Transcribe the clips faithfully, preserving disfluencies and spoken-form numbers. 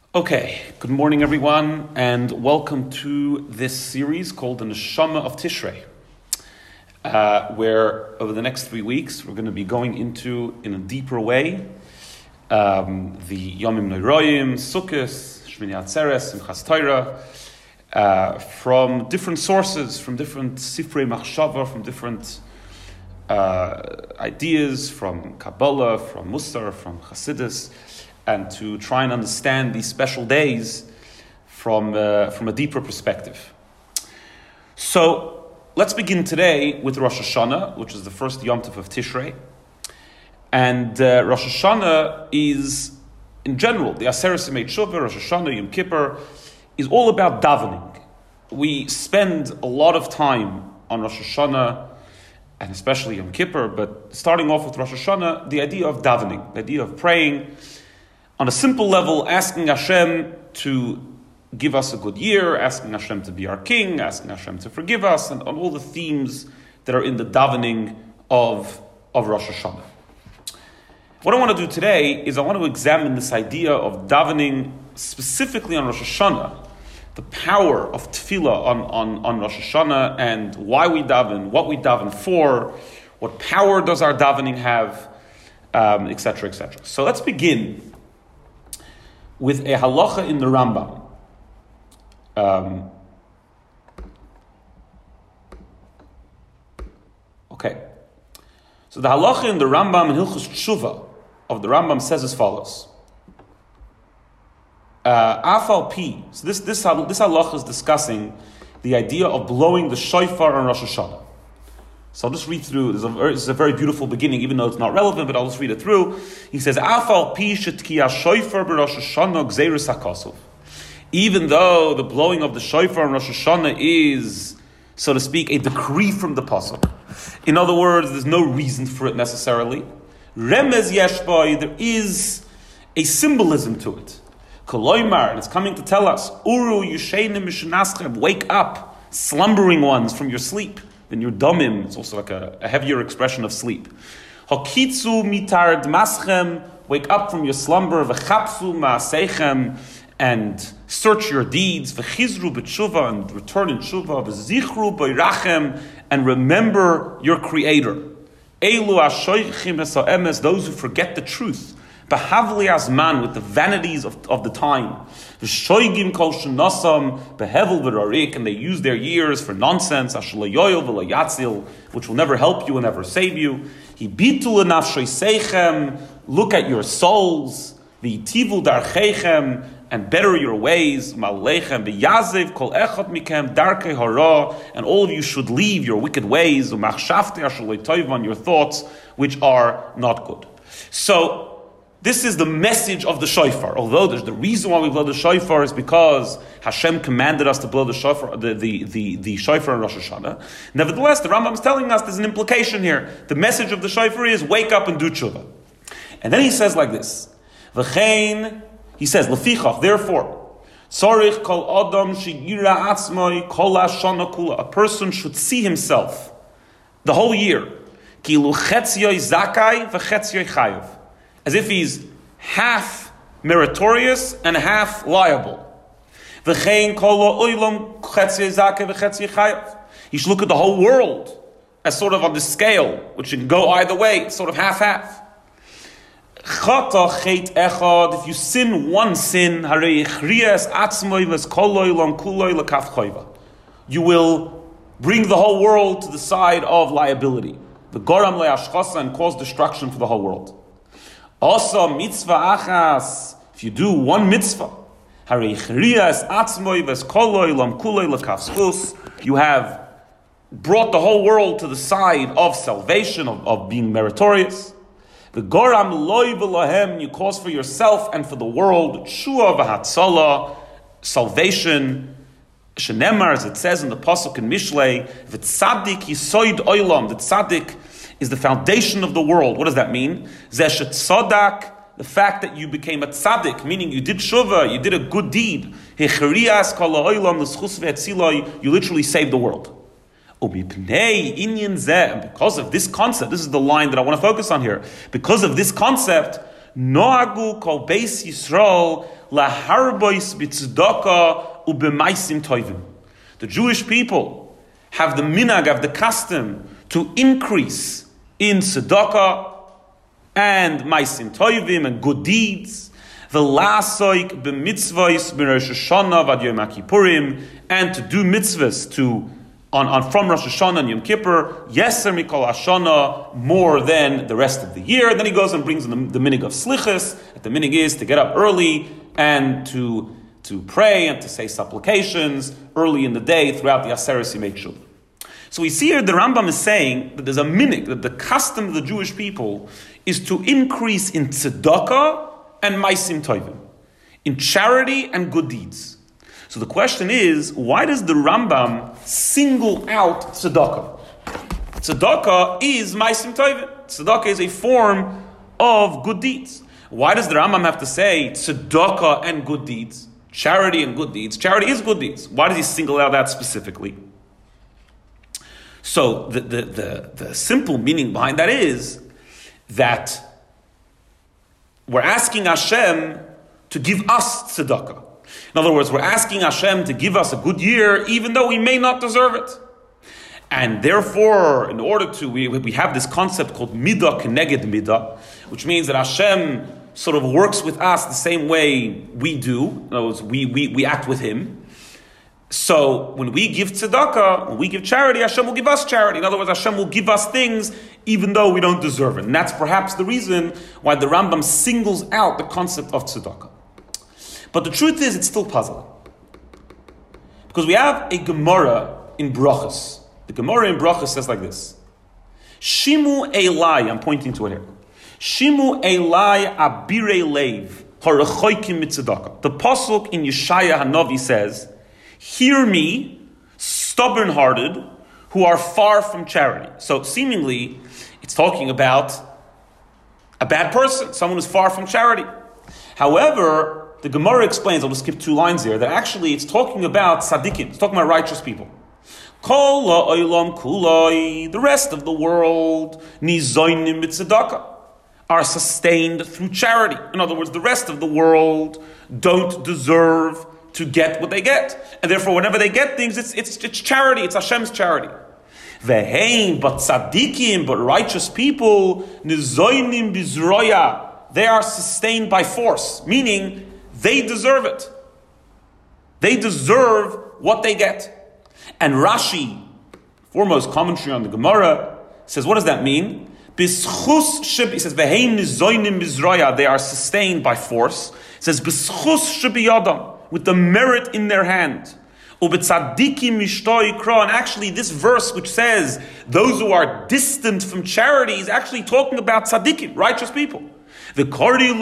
Okay, good morning everyone, and welcome to this series called The Neshama of Tishrei, uh, where over the next three weeks we're going to be going into, in a deeper way, um, the Yomim Noiroyim, Sukkos, Shmini Atzeres, Simchas Torah, uh, from different sources, from different Sifrei Machshava, from different uh, ideas, from Kabbalah, from Musar, from Chassidus, and to try and understand these special days from uh, from a deeper perspective. So let's begin today with Rosh Hashanah, which is the first Yom Tov of Tishrei. And uh, Rosh Hashanah is, in general, the Aseret Yemei Teshuvah, Rosh Hashanah, Yom Kippur, is all about davening. We spend a lot of time on Rosh Hashanah, and especially Yom Kippur, but starting off with Rosh Hashanah, the idea of davening, the idea of praying, on a simple level, asking Hashem to give us a good year, asking Hashem to be our king, asking Hashem to forgive us, and on all the themes that are in the davening of, of Rosh Hashanah. What I want to do today is I want to examine this idea of davening specifically on Rosh Hashanah, the power of tefillah on, on, on Rosh Hashanah, and why we daven, what we daven for, what power does our davening have, um, et cetera, et cetera. So let's begin with a halacha in the Rambam. Um, okay. So the halacha in the Rambam, in Hilchos Tshuva, of the Rambam says as follows. Uh, Afal Pi. So this, this, this halacha is discussing the idea of blowing the shofar on Rosh Hashanah. So I'll just read through. This is, a, this is a very beautiful beginning, even though it's not relevant, but I'll just read it through. He says, Afal pi shetkiya shofar b'Rosh Hashanah gzeirus hakosov. Even though the blowing of the shofar on Rosh Hashanah is, so to speak, a decree from the pasuk. In other words, there's no reason for it necessarily. Remez yeshboi, there is a symbolism to it. Koloimar, and it's coming to tell us, Uru yushenim mishenaschem, wake up, slumbering ones from your sleep. Then your domim, it's also like a, a heavier expression of sleep. Hokitzu mitar dmaschem, wake up from your slumber, v'chapsu ma'aseichem, and search your deeds, v'chizru b'tshuva, and return in tshuva, v'zichru b'irachem, and remember your Creator. Elu ashoichim esa'emes, those who forget the truth. Behavli azman, with the vanities of, of the time. V'shoigim kol shenasam behevel v'rarik, and they use their years for nonsense. Ashalayoyel v'layatzil, which will never help you and never save you. Hibitul nafshoy seichem, look at your souls. V'yitivul darcheichem, and better your ways. Ma'alechem v'yazev kol echot mikem darkei hara, and all of you should leave your wicked ways. U'machshavte ashaloy toivan, your thoughts which are not good. So this is the message of the shofar. Although there's the reason why we blow the shofar is because Hashem commanded us to blow the shofar, the, the, the, the shofar on Rosh Hashanah. Nevertheless, the Rambam is telling us there's an implication here. The message of the shofar is wake up and do tshuva. And then he says like this. V'chein, he says, Lefichach, therefore, Tzorich kol adam sheyira atzmoi kol hashana kula. A person should see himself the whole year. Kilu chetziyoi zakai v'chetziyoi chayav. As if he's half meritorious and half liable. You should look at the whole world as sort of on the scale, which can go either way. It's sort of half-half. If you sin one sin, you will bring the whole world to the side of liability. The goram le'ashchasa, and cause destruction for the whole world. Also, mitzvah achas, if you do one mitzvah, you have brought the whole world to the side of salvation, of, of being meritorious. The goram loy v'lahem, you cause for yourself and for the world, shua v'hatzala, salvation. Shenemar, as it says in the pasuk in Mishlei, v'tzadik yisoid oilam, the tzaddik is the foundation of the world. What does that mean? Zeshet tzadak, the fact that you became a tzaddik, meaning you did shuvah, you did a good deed. Hecherias kol ha'olam l'schus ve'etzilai, you literally saved the world. Ubipnei inyan zeh, because of this concept, this is the line that I want to focus on here. Because of this concept, Noagu kol beis Yisrael laharbois b'tzedakah u'b'maisim toivim. The Jewish people have the minhag, have the custom to increase in tzedakah and maisim toivim and good deeds. V'lasoik b'mitzvahs b'Rosh Hashanah v'ad Yom HaKippurim, and to do mitzvahs to On, on from Rosh Hashanah and Yom Kippur, Yeser Mikol Hashanah, more than the rest of the year. And then he goes and brings in the, the minig of Slichus. That the minig is to get up early and to to pray and to say supplications early in the day throughout the Aseres Yimei Tshuva. So we see here the Rambam is saying that there's a minig, that the custom of the Jewish people is to increase in tzedakah and maisim tovim, in charity and good deeds. So the question is, why does the Rambam single out tzedakah? Tzedakah is maisim tovim. Tzedakah is a form of good deeds. Why does the Rambam have to say tzedakah and good deeds? Charity and good deeds. Charity is good deeds. Why does he single out that specifically? So the, the, the, the simple meaning behind that is that we're asking Hashem to give us tzedakah. In other words, we're asking Hashem to give us a good year, even though we may not deserve it. And therefore, in order to, we, we have this concept called midah keneged midah, which means that Hashem sort of works with us the same way we do. In other words, we, we, we act with Him. So when we give tzedakah, when we give charity, Hashem will give us charity. In other words, Hashem will give us things even though we don't deserve it. And that's perhaps the reason why the Rambam singles out the concept of tzedakah. But the truth is, it's still puzzling. Because we have a Gemara in Brachos. The Gemara in Brachos says like this. Shimu Elai, I'm pointing to it here. Shimu Elai abire leiv, harachoikim mitzedakah. The pasuk in Yeshaya Hanavi says, hear me, stubborn-hearted, who are far from charity. So seemingly, it's talking about a bad person, someone who's far from charity. However, the Gemara explains, I'll just skip two lines here, that actually it's talking about tzaddikim, it's talking about righteous people. Kol ha'olam kuloi, the rest of the world, nizoinim mitzedakah, are sustained through charity. In other words, the rest of the world don't deserve to get what they get. And therefore, whenever they get things, it's it's, it's charity, it's Hashem's charity. Vehein, but tzaddikim, but righteous people, nizoinim bizroya, they are sustained by force, meaning they deserve it. They deserve what they get. And Rashi, foremost commentary on the Gemara, says, what does that mean? B'schus shib, he says, V'hein nizoinim bizroya, they are sustained by force. It says, B'schus shibiyadam, with the merit in their hand. U'b'tzadikim mishto yikra, and actually this verse which says, those who are distant from charity, is actually talking about tzaddikim, righteous people. We're calling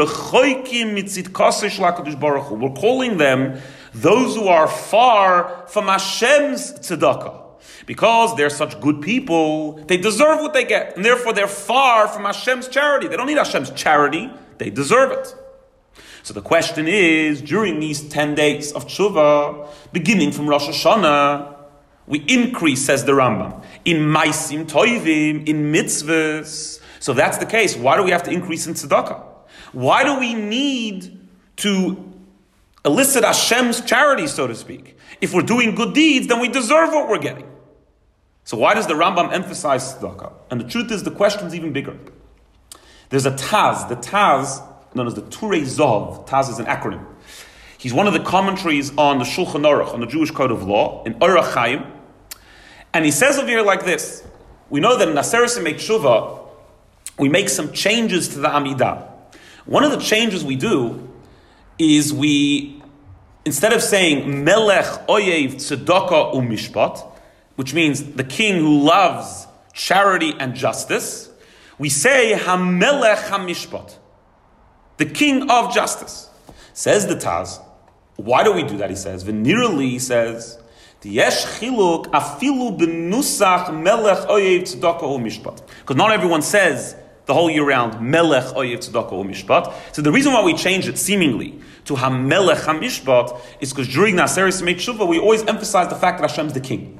them those who are far from Hashem's tzedakah. Because they're such good people, they deserve what they get. And therefore they're far from Hashem's charity. They don't need Hashem's charity, they deserve it. So the question is, during these ten days of tshuva, beginning from Rosh Hashanah, we increase, says the Rambam, in maisim toivim, in mitzvahs. So if that's the case, why do we have to increase in tzedakah? Why do we need to elicit Hashem's charity, so to speak? If we're doing good deeds, then we deserve what we're getting. So why does the Rambam emphasize tzedakah? And the truth is, the question's even bigger. There's a Taz, the Taz, known as the Turei Zov. Taz is an acronym. He's one of the commentaries on the Shulchan Aruch, on the Jewish Code of Law, in Orach Chaim. And he says over here like this. We know that in Aseres Yimei Tshuva, we make some changes to the Amidah. One of the changes we do is we, instead of saying Melech Oyev Tzedakah Umishpat, which means the king who loves charity and justice, we say HaMelech HaMishpat, the king of justice. Says the Taz. Why do we do that? He says, Venirali, he says, Yesh chiluk afilu benusach Melech Oyev Tzedakah Umishpat. Because not everyone says the whole year round, Melech Oyev Tzedakah Umishpat. So the reason why we changed it seemingly to HaMelech HaMishpat is because during the Aseres Yimei Tshuva we always emphasize the fact that Hashem's the king.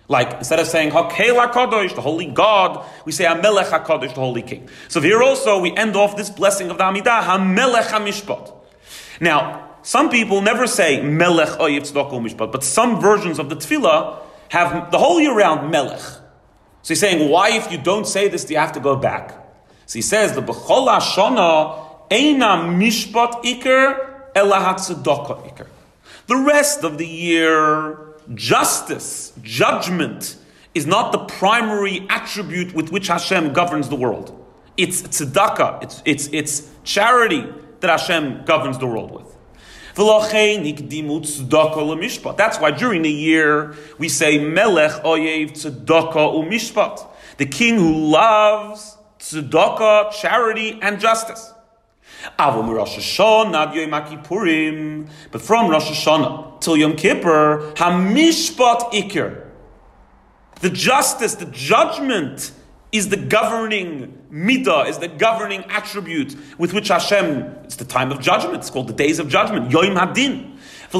Like, instead of saying, Hakel HaKadosh, the holy God, we say, HaMelech HaKadosh, the holy king. So here also, we end off this blessing of the Amidah, HaMelech HaMishpat. Now, some people never say, Melech Oyev Tzedakah Mishpat, but some versions of the Tefillah have the whole year round Melech. So he's saying, why if you don't say this, do you have to go back? So he says, the B'chol HaShana, Eina Mishpat Iker, Ela HaTzedakah Iker. The rest of the year, justice, judgment, is not the primary attribute with which Hashem governs the world. It's tzedakah, it's, it's, it's charity that Hashem governs the world with. That's why during the year we say Melech Oyev Tzedakah Umishpat, the king who loves tzedakah, charity, and justice. But from Rosh Hashanah till Yom Kippur, Hamishpat Iker, the justice, the judgment, is the governing midah, is the governing attribute with which Hashem, it's the time of judgment, it's called the days of judgment, Yom Hadin.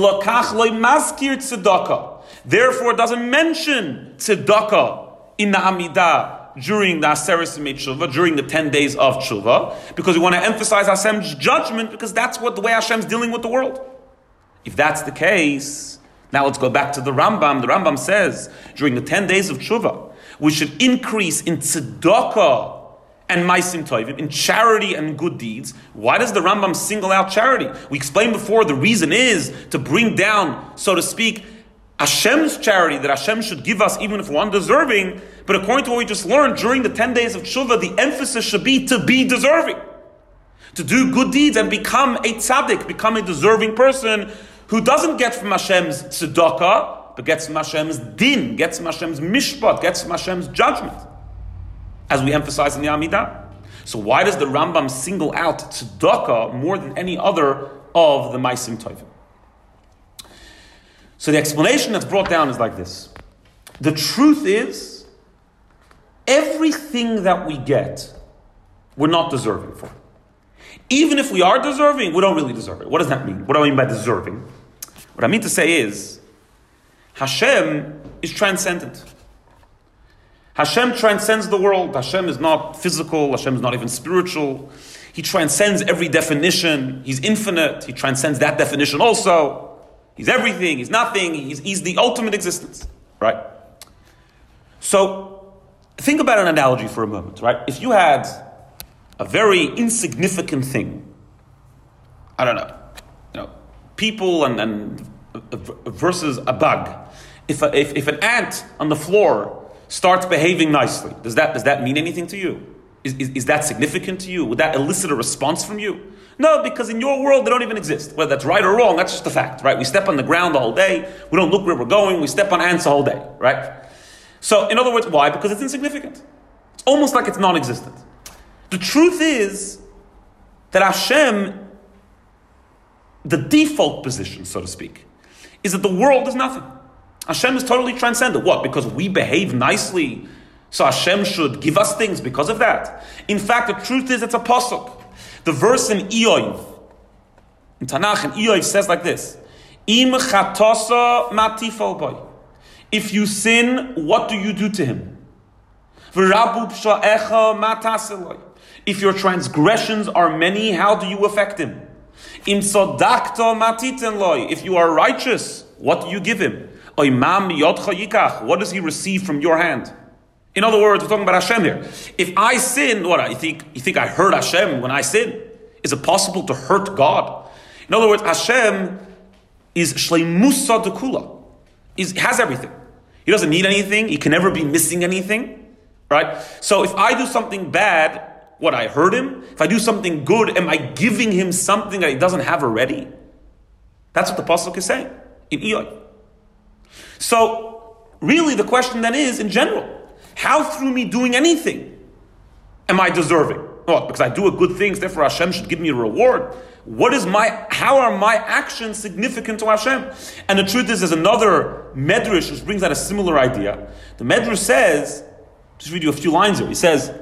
Therefore, it doesn't mention tzedakah in the Amidah during the Aseres Yemei Tshuva, during the ten days of Tshuva, because we want to emphasize Hashem's judgment, because that's what the way Hashem's dealing with the world. If that's the case, now let's go back to the Rambam. The Rambam says, during the ten days of Tshuva, we should increase in tzedakah and maisim tovim, in charity and good deeds. Why does the Rambam single out charity? We explained before, the reason is to bring down, so to speak, Hashem's charity that Hashem should give us even if we're undeserving. But according to what we just learned, during the ten days of Tshuva, the emphasis should be to be deserving. To do good deeds and become a tzaddik, become a deserving person who doesn't get from Hashem's tzedakah, but gets from Hashem's din, gets from Hashem's mishpat, gets from Hashem's judgment, as we emphasize in the Amidah. So why does the Rambam single out tzedakah more than any other of the maisim tovim? So the explanation that's brought down is like this. The truth is, everything that we get, we're not deserving for. Even if we are deserving, we don't really deserve it. What does that mean? What do I mean by deserving? What I mean to say is, Hashem is transcendent. Hashem transcends the world. Hashem is not physical. Hashem is not even spiritual. He transcends every definition. He's infinite. He transcends that definition also. He's everything. He's nothing. He's, he's the ultimate existence. Right? So, think about an analogy for a moment. Right? If you had a very insignificant thing, I don't know, you know, people and, and versus a bug. If, a, if if an ant on the floor starts behaving nicely, does that does that mean anything to you? Is, is, is that significant to you? Would that elicit a response from you? No, because in your world they don't even exist. Whether that's right or wrong, that's just a fact, right? We step on the ground the whole day. We don't look where we're going. We step on ants the whole day, right? So, in other words, why? Because it's insignificant. It's almost like it's non-existent. The truth is that Hashem, the default position, so to speak, is that the world is nothing. Hashem is totally transcendent. What? Because we behave nicely, so Hashem should give us things because of that? In fact, the truth is it's a pasuk. The verse in Iyov, in Tanakh, in Iyov says like this: Im chatasa matifal boy. If you sin, what do you do to him? V'rabu psha'echa mataseloi. If your transgressions are many, how do you affect him? Im sodakta matiten loy. If you are righteous, what do you give him? Oimam yodcha yikach. What does he receive from your hand? In other words, we're talking about Hashem here. If I sin, what, you think, you think I hurt Hashem when I sin? Is it possible to hurt God? In other words, Hashem is shleimusa dekula. He has everything. He doesn't need anything. He can never be missing anything. Right? So if I do something bad, what, I hurt him? If I do something good, am I giving him something that he doesn't have already? That's what the pasuk is saying in Iyov. So, really the question then is, in general, how through me doing anything am I deserving? What, because I do a good things, therefore Hashem should give me a reward? What is my, how are my actions significant to Hashem? And the truth is, there's another medrash which brings out a similar idea. The medrash says, just read you a few lines here, he says,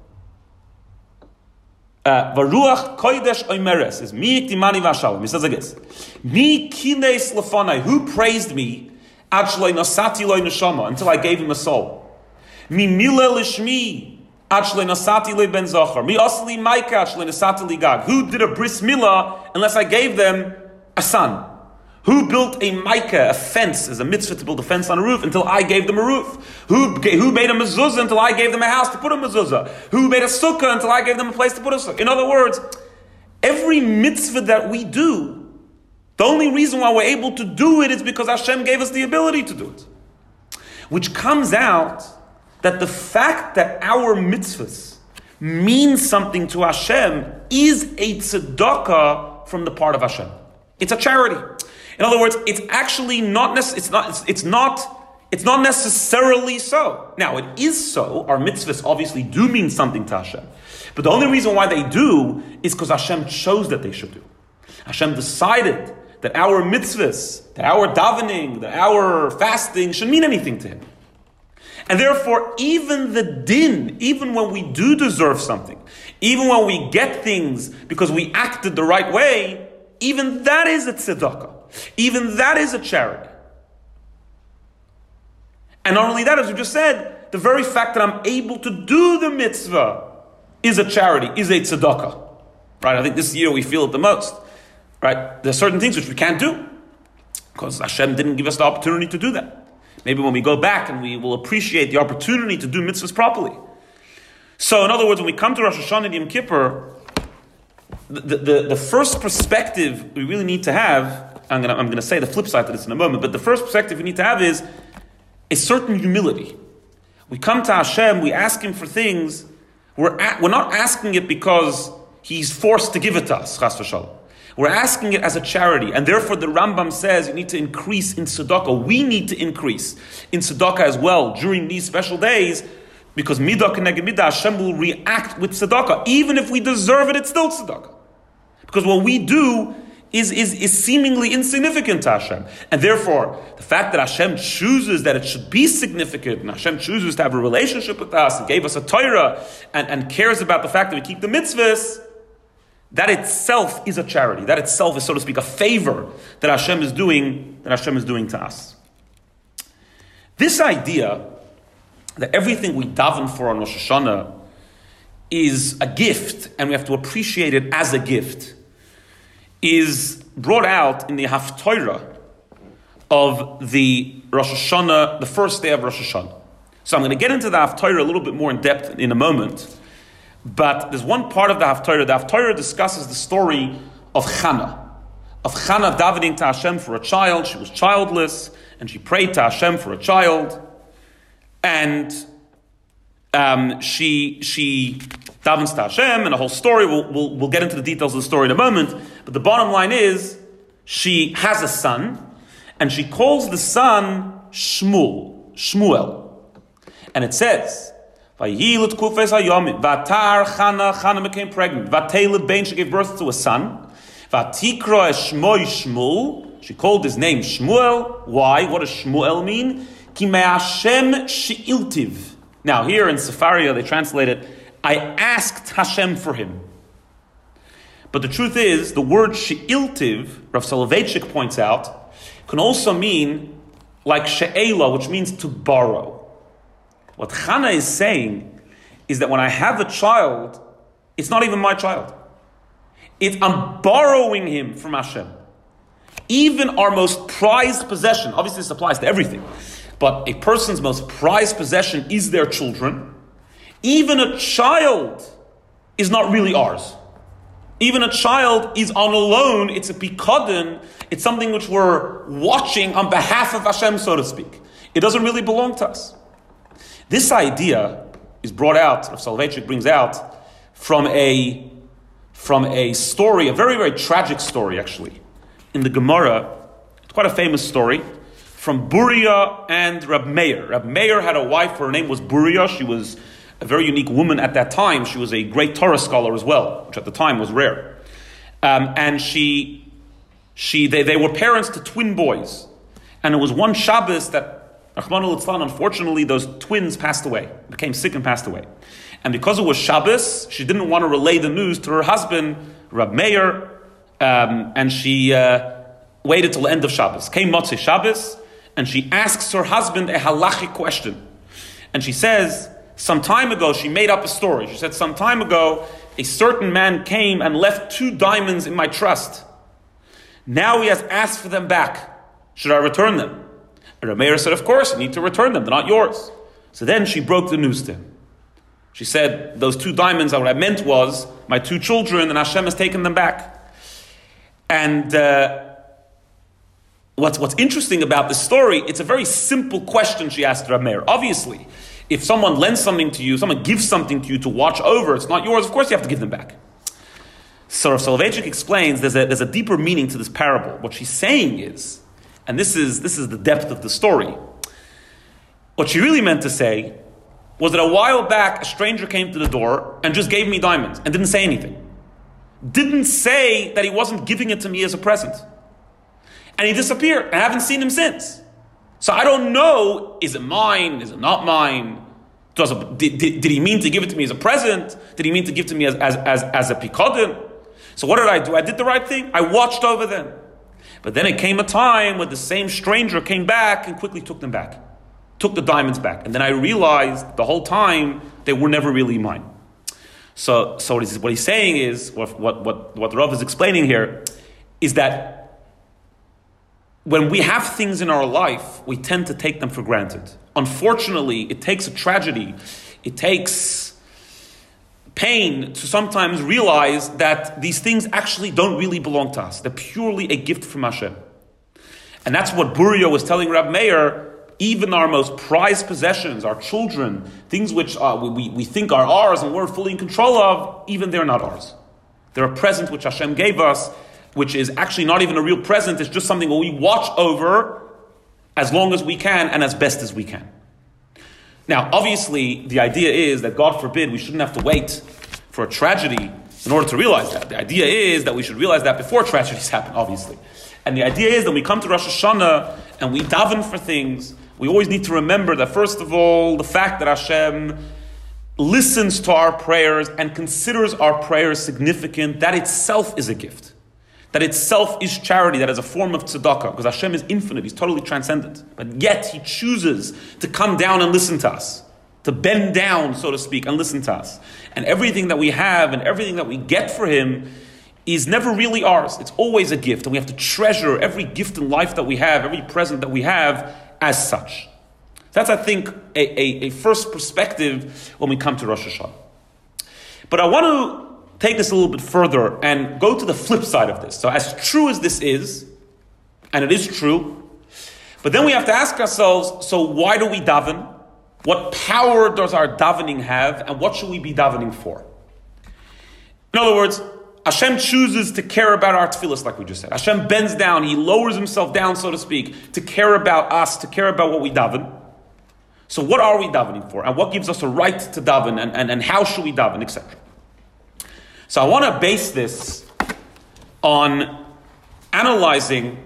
Varuach kodesh oimeres is mi iktimani v'ashalom. He says like this: Mi kines lefanai, who praised me Ad shloi nasati lo neshama, until I gave him a soul. Mi mila lishmi, ad shloi nasati lo ben zachar. Mi asli maika, ad shloi nasati li gag. Who did a bris milah unless I gave them a son? Who built a maika, a fence, as a mitzvah to build a fence on a roof, until I gave them a roof? Who, who made a mezuzah until I gave them a house to put a mezuzah? Who made a sukkah until I gave them a place to put a sukkah? In other words, every mitzvah that we do, the only reason why we're able to do it is because Hashem gave us the ability to do it. Which comes out that the fact that our mitzvahs mean something to Hashem is a tzedakah from the part of Hashem. It's a charity. In other words, it's actually not nece- it's not it's, it's not it's not necessarily so. Now it is so. Our mitzvahs obviously do mean something to Hashem. But the only reason why they do is because Hashem chose that they should do. Hashem decided that our mitzvahs, that our davening, that our fasting should mean anything to Him. And therefore, even the din, even when we do deserve something, even when we get things because we acted the right way, even that is a tzedakah. Even that is a charity. And not only that, as we just said, the very fact that I'm able to do the mitzvah is a charity, is a tzedakah. Right? I think this year we feel it the most. Right? There are certain things which we can't do because Hashem didn't give us the opportunity to do that. Maybe when we go back and we will appreciate the opportunity to do mitzvahs properly. So in other words, when we come to Rosh Hashanah and Yom Kippur, the, the, the first perspective we really need to have, I'm going I'm to say the flip side to this in a moment, but the first perspective we need to have is a certain humility. We come to Hashem, we ask Him for things, we're, at, we're not asking it because He's forced to give it to us, chas v'shalom. We're asking it as a charity, and therefore the Rambam says you need to increase in tzedakah. We need to increase in tzedakah as well during these special days, because midah k'neged midah, Hashem will react with tzedakah. Even if we deserve it, it's still tzedakah. Because what we do is, is, is seemingly insignificant to Hashem. And therefore, the fact that Hashem chooses that it should be significant, and Hashem chooses to have a relationship with us, and gave us a Torah, and, and cares about the fact that we keep the mitzvahs, that itself is a charity. That itself is, so to speak, a favor that Hashem is doing, that Hashem is doing to us. This idea that everything we daven for on Rosh Hashanah is a gift, and we have to appreciate it as a gift, is brought out in the Haftorah of the Rosh Hashanah, the first day of Rosh Hashanah. So I'm going to get into the Haftorah a little bit more in depth in a moment. But there's one part of the Haftorah. The Haftorah discusses the story of Chana, of Chana davening to Hashem for a child. She was childless, and she prayed to Hashem for a child, and um, she she davens to Hashem, and the whole story. We'll, we'll we'll get into the details of the story in a moment. But the bottom line is, she has a son, and she calls the son Shmuel, Shmuel, and it says, Vayilut kufes hayomim. Vatar Chana, Chana became pregnant. Vateled Bain, she gave birth to a son. Vatikra Shmoi Shmuel, she called his name Shmuel. Why? What does Shmuel mean? Ki me'Hashem she'iltiv. Now here in Sefaria they translate it, I asked Hashem for him. But the truth is, the word she'iltiv, Rav Soloveitchik points out, can also mean like she'ela, which means to borrow. What Chana is saying is that when I have a child, it's not even my child. It's, I'm borrowing him from Hashem. Even our most prized possession, obviously this applies to everything, but a person's most prized possession is their children. Even a child is not really ours. Even a child is on a loan, it's a pikadon, it's something which we're watching on behalf of Hashem, so to speak. It doesn't really belong to us. This idea is brought out, Rav Soloveitchik brings out, from a, from a story, a very, very tragic story actually, in the Gemara. It's quite a famous story, from Buria and Rab Meir. Rab Meir had a wife, her name was Buria. She was a very unique woman at that time. She was a great Torah scholar as well, which at the time was rare. Um, and she, she, they, they were parents to twin boys. And it was one Shabbos that Rachmana litzlan, unfortunately, those twins passed away, became sick and passed away. And because it was Shabbos, she didn't want to relay the news to her husband, Rab Meir, um, and she uh, waited till the end of Shabbos. Came Motzei Shabbos, and she asks her husband a halachic question. And she says, some time ago, she made up a story. She said, some time ago, a certain man came and left two diamonds in my trust. Now he has asked for them back. Should I return them? And Rav Meir said, of course, you need to return them. They're not yours. So then she broke the news to him. She said, those two diamonds, what I meant was, my two children, and Hashem has taken them back. And uh, what's, what's interesting about this story, it's a very simple question she asked Rav Meir. Obviously, if someone lends something to you, someone gives something to you to watch over, it's not yours, of course you have to give them back. So Rav Soloveitchik explains there's a, there's a deeper meaning to this parable. What she's saying is, and this is, this is the depth of the story, what she really meant to say was that a while back a stranger came to the door and just gave me diamonds and didn't say anything. Didn't say that he wasn't giving it to me as a present. And he disappeared. I haven't seen him since. So I don't know, is it mine? Is it not mine? Does it, did, did, did he mean to give it to me as a present? Did he mean to give it to me as, as, as, as a pikodim? So what did I do? I did the right thing. I watched over them. But then it came a time when the same stranger came back and quickly took them back. Took the diamonds back. And then I realized the whole time they were never really mine. So, so what, he's, what he's saying is, what, what, what, what the Rav is explaining here, is that when we have things in our life, we tend to take them for granted. Unfortunately, it takes a tragedy, it takes pain to sometimes realize that these things actually don't really belong to us. They're purely a gift from Hashem. And that's what Burio was telling Rab Meir. Even our most prized possessions, our children, things which uh, we, we think are ours and we're fully in control of, even they're not ours. They're a present which Hashem gave us, which is actually not even a real present. It's just something that we watch over as long as we can and as best as we can. Now, obviously, the idea is that, God forbid, we shouldn't have to wait for a tragedy in order to realize that. The idea is that we should realize that before tragedies happen, obviously. And the idea is that when we come to Rosh Hashanah and we daven for things, we always need to remember that, first of all, the fact that Hashem listens to our prayers and considers our prayers significant, that itself is a gift. That itself is charity, that is a form of tzedakah, because Hashem is infinite, He's totally transcendent. But yet He chooses to come down and listen to us, to bend down, so to speak, and listen to us. And everything that we have and everything that we get for Him is never really ours. It's always a gift, and we have to treasure every gift in life that we have, every present that we have as such. That's, I think, a, a, a first perspective when we come to Rosh Hashanah. But I want to take this a little bit further and go to the flip side of this. So as true as this is, and it is true, but then we have to ask ourselves, so why do we daven? What power does our davening have? And what should we be davening for? In other words, Hashem chooses to care about our tefillas, like we just said. Hashem bends down, He lowers Himself down, so to speak, to care about us, to care about what we daven. So what are we davening for? And what gives us a right to daven? And, and, and how should we daven, et cetera. So I want to base this on analyzing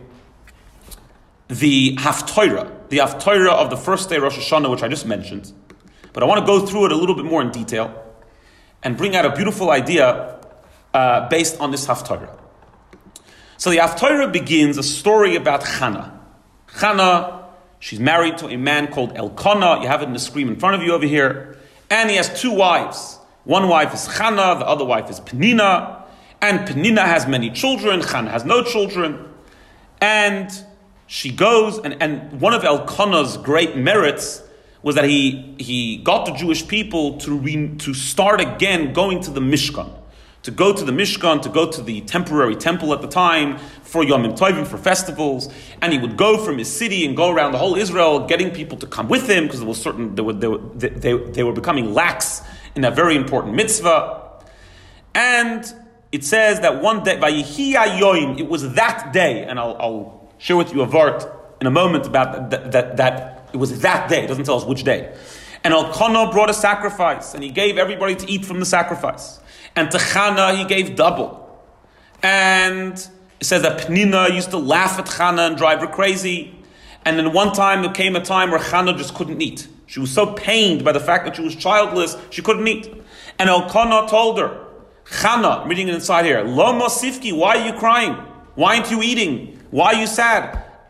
the Haftorah, the Haftorah of the first day of Rosh Hashanah, which I just mentioned. But I want to go through it a little bit more in detail and bring out a beautiful idea uh, based on this Haftorah. So the Haftorah begins a story about Chana. Chana, she's married to a man called Elkanah. You have it in the screen in front of you over here. And he has two wives. One wife is Chana, the other wife is Penina, and Penina has many children, Chana has no children, and she goes, and, and one of Elkanah's great merits was that he he got the Jewish people to re, to start again going to the Mishkan, to go to the Mishkan, to go to the temporary temple at the time for Yom Tovim, for festivals, and he would go from his city and go around the whole Israel, getting people to come with him because there was certain they were they were, they, they were becoming lax in a very important mitzvah. And it says that one day, Vayihi Hayoim, it was that day, and I'll, I'll share with you a vart in a moment about that, that, that it was that day. It doesn't tell us which day. And Elkanah brought a sacrifice, and he gave everybody to eat from the sacrifice. And to Chana, he gave double. And it says that Penina used to laugh at Chana and drive her crazy. And then one time, there came a time where Chana just couldn't eat. She was so pained by the fact that she was childless, she couldn't eat. And Elkanah told her, Chana, I'm reading it inside here, Lo Mosifki, why are you crying? Why aren't you eating? Why are you sad?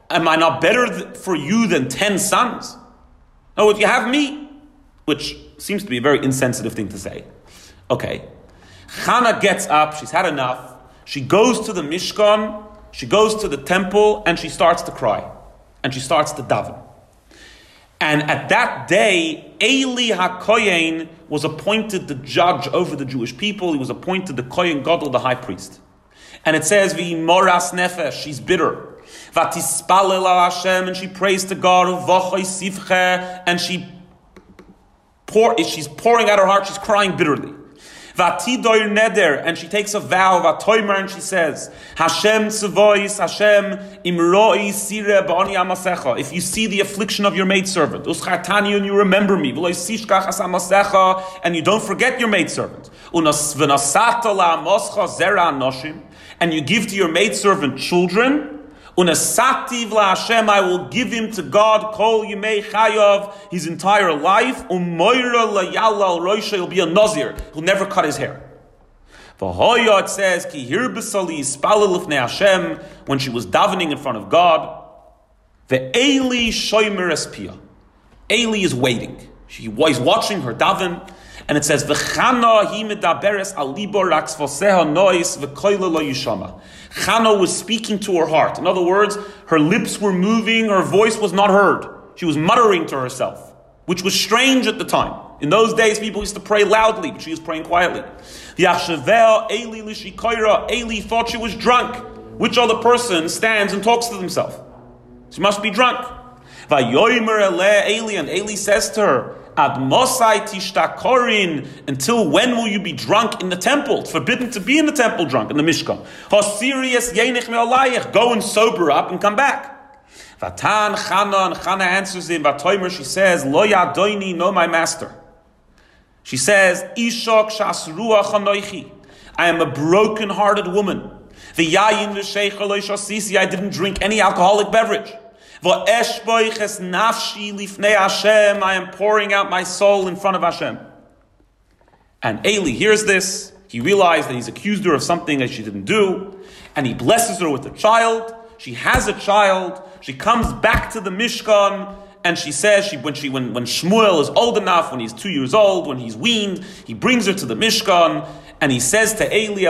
am I not better th- for you than ten sons? No, if you have me, which seems to be a very insensitive thing to say. Okay. Hannah gets up, she's had enough. She goes to the Mishkan, she goes to the temple, and she starts to cry. And she starts to daven. And at that day, Eli HaKoyen was appointed the judge over the Jewish people. He was appointed the Kohen Gadol, the high priest. And it says, V'imoras nefesh, she's bitter. V'tispalel al Hashem, and she prays to God, V'choy sivche, and she pour, she's pouring out her heart, she's crying bitterly. V'tidoir neder, and she takes a vow, V'toimer, and she says, Hashem tzevois, Hashem imroi sire ba'ani amasecha. If you see the affliction of your maidservant, uschartani, and you remember me, v'loi sishkach as amasecha, and you don't forget your maidservant, v'nasata la'amoscha zera anoshim, and you give to your maidservant children, Unasativ la Hashem, I will give him to God kol yimei chayav, his entire life. Umoira la yalal roisha, he'll be a nazir. He'll never cut his hair. V'hoya, it says, ki hir b'sali ispalel lifnei Hashem, when she was davening in front of God. Ve'eli shoymer espia. Eli is waiting. She was watching her daven, and it says, V'chana hi medaberes al libo raks voseha nois v'koyle lo yishama. Chana was speaking to her heart. In other words, her lips were moving, her voice was not heard. She was muttering to herself, which was strange at the time. In those days, people used to pray loudly, but she was praying quietly. Yachshaveh Eli lishikoira. Eli thought she was drunk. Which other person stands and talks to themselves? She must be drunk. Vayomer ele Eli, and Eli says to her, Ad mosai tishtakorin, until when will you be drunk in the temple? It's forbidden to be in the temple drunk, in the Mishkan. Hosirius yenich me'olayich, go and sober up and come back. Vatan Chana, and Chana answers him, Vatoimer, she says, Lo yadoini, no my master. She says, Ishok shasruach hanoichi, I am a broken-hearted woman. V'yayin v'sheicha lo shasisi, I didn't drink any alcoholic beverage. I am pouring out my soul in front of Hashem. And Eli hears this. He realized that he's accused her of something that she didn't do. And he blesses her with a child. She has a child. She comes back to the Mishkan. And she says, she, when, she, when, when Shmuel is old enough, when he's two years old, when he's weaned, he brings her to the Mishkan. And he says to Eli,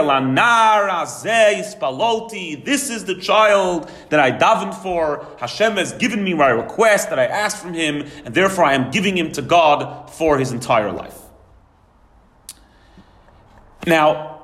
this is the child that I davened for. Hashem has given me my request that I asked from him, and therefore I am giving him to God for his entire life. Now,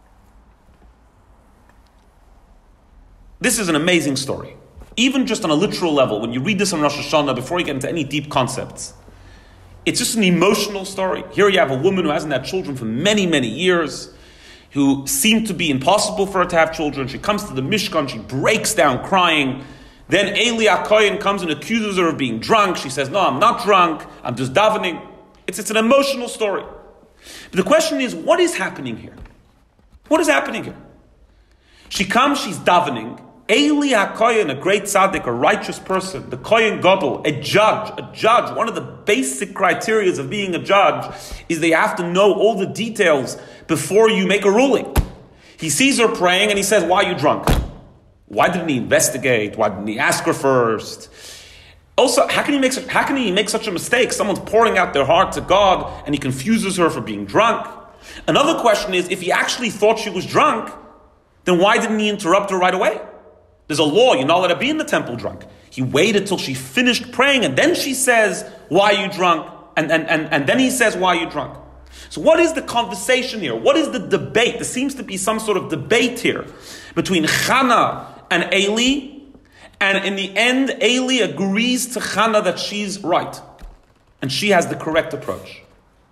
this is an amazing story. Even just on a literal level, when you read this on Rosh Hashanah, before you get into any deep concepts, it's just an emotional story. Here you have a woman who hasn't had children for many, many years, who seemed to be impossible for her to have children. She comes to the Mishkan, she breaks down crying. Then Eli HaKoyen comes and accuses her of being drunk. She says, no, I'm not drunk, I'm just davening. It's, it's an emotional story. But the question is, what is happening here? What is happening here? She comes, she's davening. Eli HaKoyen, a great tzaddik, a righteous person, the Kohen Gadol, a judge, a judge, one of the basic criteria of being a judge is they have to know all the details before you make a ruling. He sees her praying and he says, why are you drunk? Why didn't he investigate? Why didn't he ask her first? Also, how can he make such, how can he make such a mistake? Someone's pouring out their heart to God and he confuses her for being drunk. Another question is, if he actually thought she was drunk, then why didn't he interrupt her right away? There's a law, you're not allowed to be in the temple drunk. He waited till she finished praying, and then she says, why are you drunk? And, and, and, and then he says, why are you drunk? So what is the conversation here? What is the debate? There seems to be some sort of debate here between Chana and Eli, and in the end, Eli agrees to Chana that she's right, and she has the correct approach.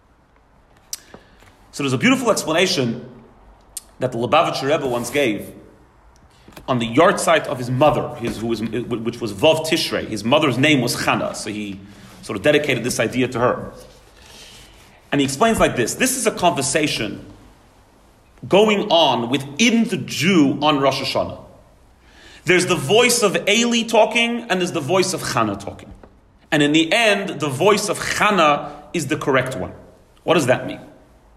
So there's a beautiful explanation that the Lubavitcher Rebbe once gave on the yahrzeit of his mother, his, who was, which was Vav Tishrei. His mother's name was Chana, so he sort of dedicated this idea to her. And he explains like this. This is a conversation going on within the Jew on Rosh Hashanah. There's the voice of Eli talking, and there's the voice of Chana talking. And in the end, the voice of Chana is the correct one. What does that mean?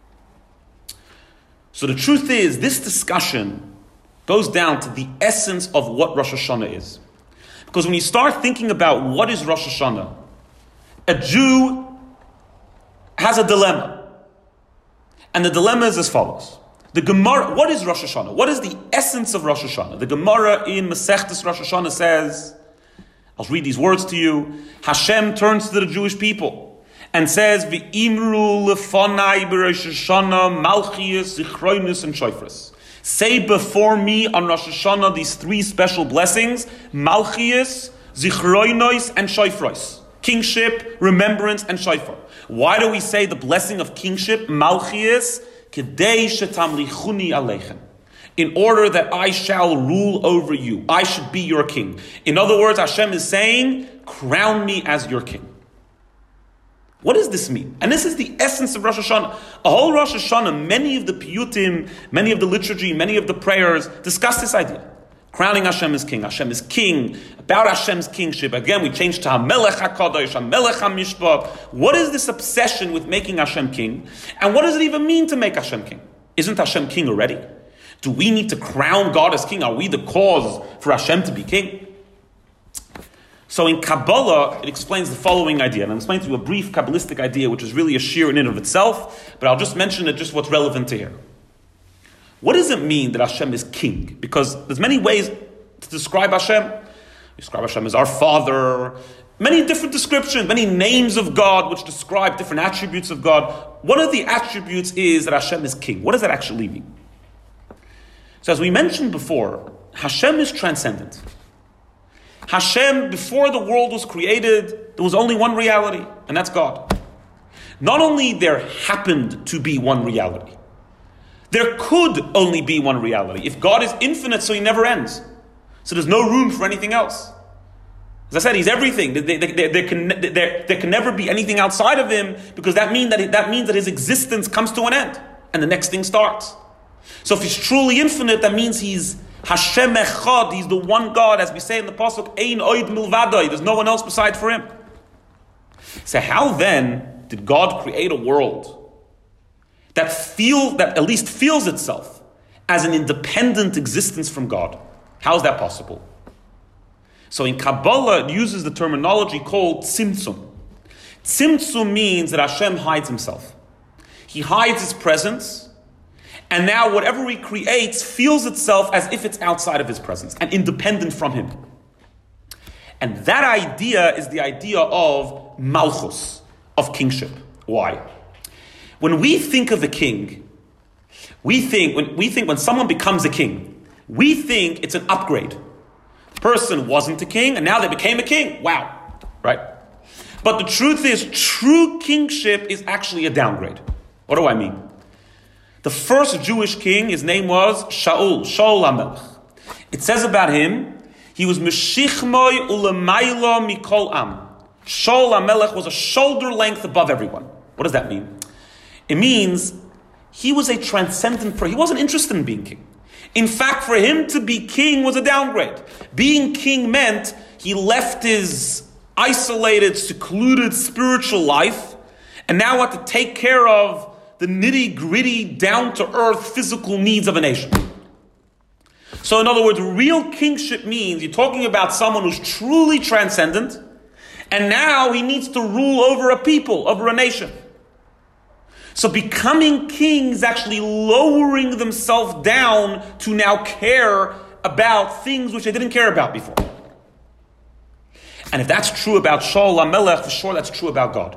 So the truth is, this discussion goes down to the essence of what Rosh Hashanah is. Because when you start thinking about what is Rosh Hashanah, a Jew has a dilemma. And the dilemma is as follows. The Gemara, what is Rosh Hashanah? What is the essence of Rosh Hashanah? The Gemara in Masechtas Rosh Hashanah says, I'll read these words to you. Hashem turns to the Jewish people and says, V'imru lefonai b'Rosh Hashanah malchius, zichroinus, and shofros. Say before me on Rosh Hashanah these three special blessings, malchius, zichroinus, and shofros. Kingship, remembrance, and shofar. Why do we say the blessing of kingship, malchius? Kedei shetamlichuni aleichem. In order that I shall rule over you. I should be your king. In other words, Hashem is saying, crown me as your king. What does this mean? And this is the essence of Rosh Hashanah. A whole Rosh Hashanah, many of the piyutim, many of the liturgy, many of the prayers discuss this idea. Crowning Hashem as king. Hashem is king. About Hashem's kingship. Again, we change to HaMelech HaKadosh, HaMelech HaMishpat. What is this obsession with making Hashem king? And what does it even mean to make Hashem king? Isn't Hashem king already? Do we need to crown God as king? Are we the cause for Hashem to be king? So in Kabbalah, it explains the following idea. And I'm explaining to you a brief Kabbalistic idea, which is really a shir in and of itself, but I'll just mention it just what's relevant to here. What does it mean that Hashem is king? Because there's many ways to describe Hashem. We describe Hashem as our Father. Many different descriptions, many names of God which describe different attributes of God. One of the attributes is that Hashem is king. What does that actually mean? So as we mentioned before, Hashem is transcendent. Hashem, before the world was created, there was only one reality, and that's God. Not only there happened to be one reality, there could only be one reality. If God is infinite, so he never ends. So there's no room for anything else. As I said, he's everything. There, there, there, can, there, there can never be anything outside of him, because that, mean that, that means that his existence comes to an end, and the next thing starts. So if he's truly infinite, that means he's Hashem Echad, he's the one God, as we say in the Pasuk, Ein Oid Milvadai, there's no one else beside for him. So how then did God create a world that feel that at least feels itself as an independent existence from God? How is that possible? So in Kabbalah, it uses the terminology called tzimtzum. Tzimtzum means that Hashem hides himself. He hides his presence, and now whatever he creates feels itself as if it's outside of his presence and independent from him. And that idea is the idea of malchus, of kingship. Why? When we think of a king, we think when we think when someone becomes a king, we think it's an upgrade. The person wasn't a king, and now they became a king. Wow, right? But the truth is, true kingship is actually a downgrade. What do I mean? The first Jewish king, his name was Shaul, Shaul HaMelech. It says about him, he was Meshichmoi Ulemaylo Mikol Am. Shaul HaMelech was a shoulder length above everyone. What does that mean? It means he was a transcendent person. He wasn't interested in being king. In fact, for him to be king was a downgrade. Being king meant he left his isolated, secluded spiritual life and now had to take care of the nitty-gritty, down-to-earth physical needs of a nation. So in other words, real kingship means you're talking about someone who's truly transcendent, and now he needs to rule over a people, over a nation. So becoming king is actually lowering themselves down to now care about things which they didn't care about before. And if that's true about Shaul HaMelech, for sure that's true about God.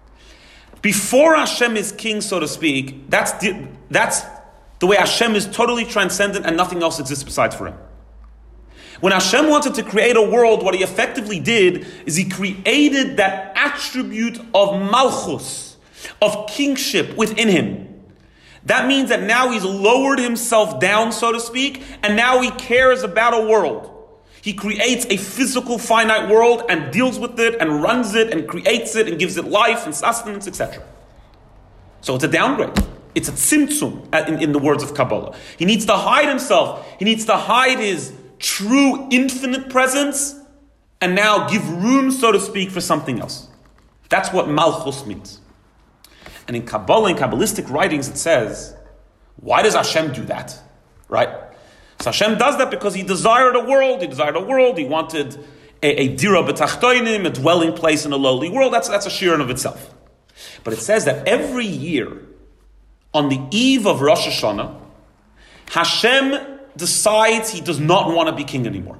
Before Hashem is king, so to speak, that's the, that's the way Hashem is totally transcendent and nothing else exists besides for him. When Hashem wanted to create a world, what he effectively did is he created that attribute of malchus, of kingship within him. That means that now he's lowered himself down, so to speak, and now he cares about a world. He creates a physical finite world and deals with it and runs it and creates it and gives it life and sustenance, et cetera. So it's a downgrade. It's a tzimtzum in, in the words of Kabbalah. He needs to hide himself. He needs to hide his true infinite presence and now give room, so to speak, for something else. That's what malchus means. And in Kabbalah, in Kabbalistic writings, it says, why does Hashem do that? Right? So Hashem does that because he desired a world. He desired a world. He wanted a, a dira b'tachtoinim, a dwelling place in a lowly world. That's, that's a shir in of itself. But it says that every year, on the eve of Rosh Hashanah, Hashem decides he does not want to be king anymore.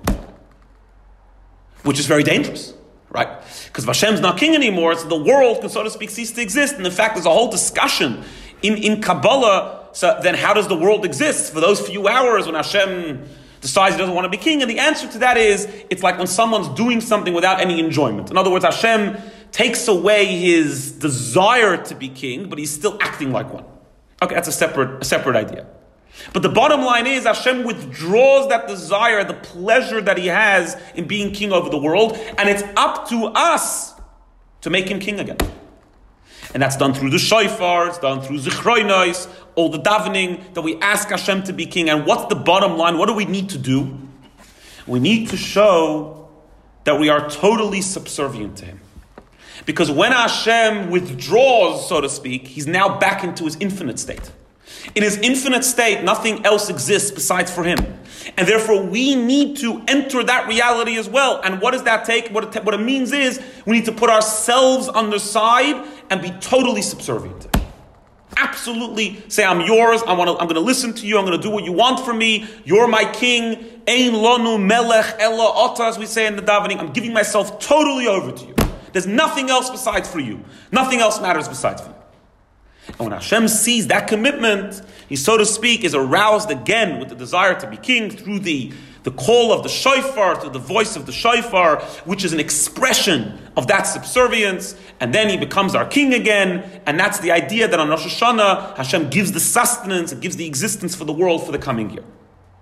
Which is very dangerous, right? Because Hashem's not king anymore, so the world can, so to speak, cease to exist. And in fact, there's a whole discussion in, in Kabbalah, so then how does the world exist for those few hours when Hashem decides he doesn't want to be king? And the answer to that is, it's like when someone's doing something without any enjoyment. In other words, Hashem takes away his desire to be king, but he's still acting like one. Okay, that's a separate, a separate idea. But the bottom line is, Hashem withdraws that desire, the pleasure that he has in being king over the world, and it's up to us to make him king again. And that's done through the shofar, it's done through zichronos, all the davening, that we ask Hashem to be king. And what's the bottom line? What do we need to do? We need to show that we are totally subservient to him. Because when Hashem withdraws, so to speak, he's now back into his infinite state. In his infinite state, nothing else exists besides for him. And therefore, we need to enter that reality as well. And what does that take? What it, what it means is, we need to put ourselves on the side and be totally subservient. Absolutely say, I'm yours, I want to, I'm going to listen to you, I'm going to do what you want from me, you're my king, ein lonu melech ella ota, as we say in the davening, I'm giving myself totally over to you. There's nothing else besides for you. Nothing else matters besides for you. And when Hashem sees that commitment, he, so to speak, is aroused again with the desire to be king through the, the call of the shofar, through the voice of the shofar, which is an expression of that subservience, and then he becomes our king again, and that's the idea that on Rosh Hashanah, Hashem gives the sustenance, and gives the existence for the world for the coming year.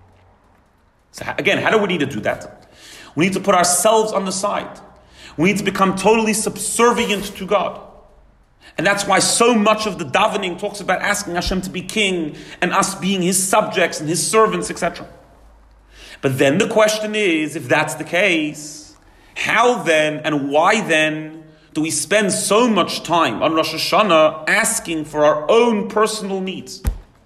So again, how do we need to do that? We need to put ourselves on the side. We need to become totally subservient to God. And that's why so much of the davening talks about asking Hashem to be king and us being his subjects and his servants, et cetera. But then the question is, if that's the case, how then and why then do we spend so much time on Rosh Hashanah asking for our own personal needs?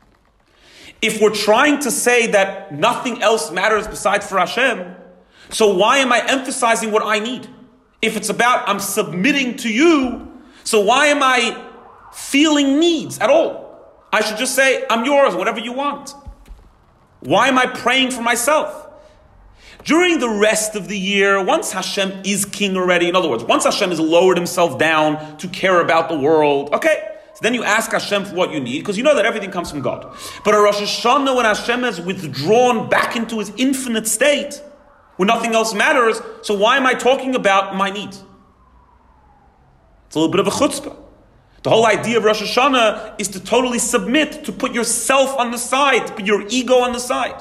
If we're trying to say that nothing else matters besides for Hashem, so why am I emphasizing what I need? If it's about I'm submitting to you, so why am I feeling needs at all? I should just say, I'm yours, whatever you want. Why am I praying for myself? During the rest of the year, once Hashem is king already, in other words, once Hashem has lowered himself down to care about the world, okay, so then you ask Hashem for what you need, because you know that everything comes from God. But at Rosh Hashanah, when Hashem has withdrawn back into his infinite state, when nothing else matters, so why am I talking about my needs? It's a little bit of a chutzpah. The whole idea of Rosh Hashanah is to totally submit, to put yourself on the side, to put your ego on the side.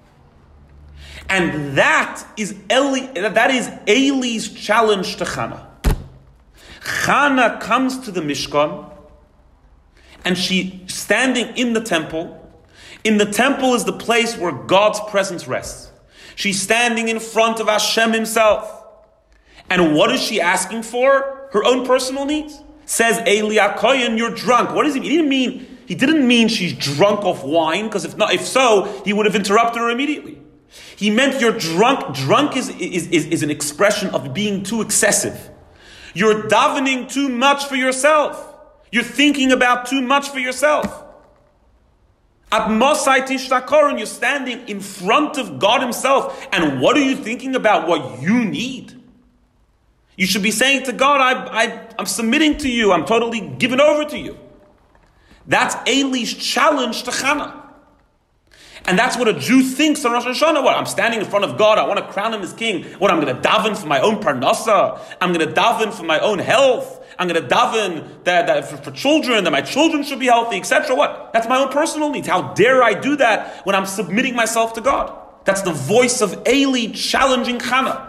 And that is Eli, that is Eli's challenge to Chana. Chana comes to the Mishkan, and she standing in the temple. In the temple is the place where God's presence rests. She's standing in front of Hashem himself. And what is she asking for? Her own personal needs. Says Eli HaKohen, you're drunk. What does he mean? He didn't mean, he didn't mean she's drunk off wine, because if not, if so, he would have interrupted her immediately. He meant you're drunk. Drunk is, is, is, is an expression of being too excessive. You're davening too much for yourself. You're thinking about too much for yourself. At Mosai Tishtakoron, you're standing in front of God himself. And what are you thinking about? What you need. You should be saying to God, I, I, I'm submitting to you. I'm totally given over to you. That's Eli's challenge to Chana. And that's what a Jew thinks on Rosh Hashanah. What? I'm standing in front of God. I want to crown him as king. What? I'm going to daven for my own parnasa. I'm going to daven for my own health. I'm going to daven that, that for, for children, that my children should be healthy, et cetera. What? That's my own personal needs. How dare I do that when I'm submitting myself to God? That's the voice of Eli challenging Chana.